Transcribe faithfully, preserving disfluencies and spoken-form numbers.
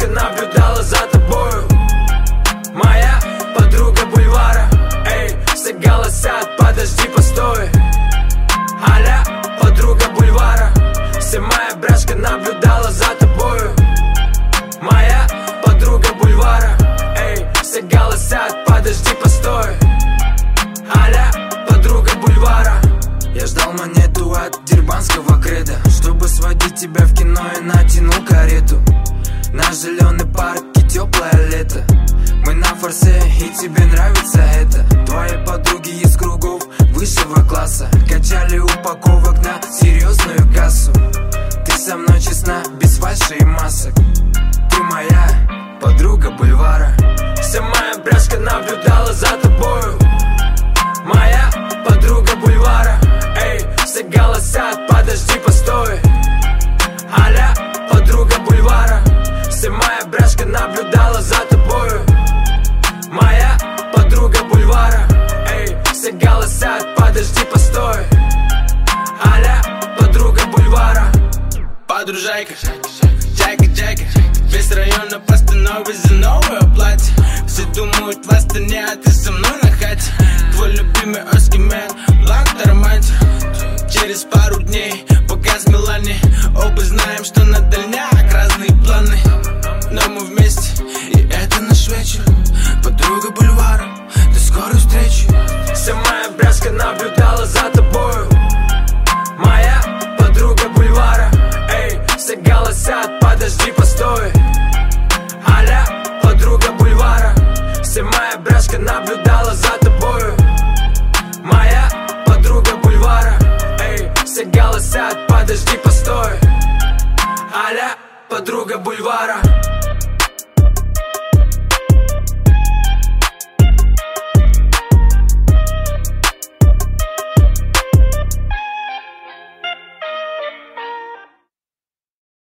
брашка наблюдала за тобою. Моя подруга бульвара, эй, все голосят, подожди, постой. Аля, подруга бульвара, вся моя брашка наблюдала за тобою. Моя подруга бульвара, эй, все голосят, подожди, постой. Аля, подруга бульвара. Я ждал монету от дербанского креда, чтобы сводить тебя в кино, и натянул карету. На зеленый парк и теплое лето, мы на форсе, и тебе нравится это. Твои подруги из кругов высшего класса качали упаковок на серьезную кассу. Ты со мной честна, без фальши и масок. Ты моя подруга бульвара, вся моя брашка наблюдала за тобою. Моя подруга бульвара, эй, все голосят, подожди, постой. Аля, подруга бульвара, вся моя брашка наблюдала за тобою. Моя подруга бульвара, эй, все голосят, подожди, постой. Аля, подруга бульвара. Подружайка, чайка, чайка, весь район на постанове за новое платье. Все думают в Астане, а ты со мной на хате. Твой любимый Оскимен, бланк романтик. Через пару дней показ в Милане. Оба знаем, что на дальняк разные планы, но мы вместе, и это наш вечер. Подруга бульвара, до скорой встречи. Вся моя брашка наблюдала за тобою. Моя подруга бульвара, эй, все голосят, подожди, постой. Аля, подруга бульвара, вся моя брашка наблюдала за тобою. Моя подруга бульвара, эй, все голосят, подожди, постой. Аля, подруга бульвара.